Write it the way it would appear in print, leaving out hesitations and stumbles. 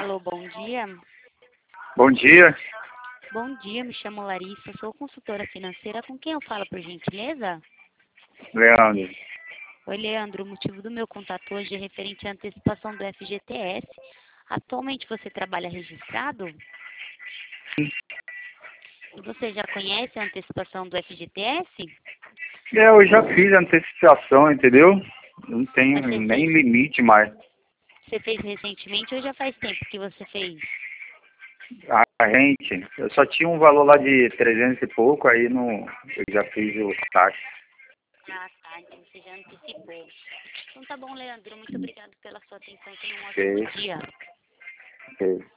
Alô, bom dia. Bom dia, Bom dia, me chamo Larissa, sou consultora financeira. Com quem eu falo, por gentileza? Leandro. Oi, Leandro. O motivo do meu contato hoje é referente à antecipação do FGTS. Atualmente você trabalha registrado? E você já conhece a antecipação do FGTS? Eu já fiz a antecipação, entendeu? Não tem Mas nem limite mais. você fez recentemente ou já faz tempo que você fez? A gente, eu só tinha um valor lá de 300 e pouco, aí não, eu já fiz o taxa. Ah, tá. Então você já antecipou. Então tá bom, Leandro. Muito obrigado pela sua atenção. Tenha um ótimo Ok, dia. ok.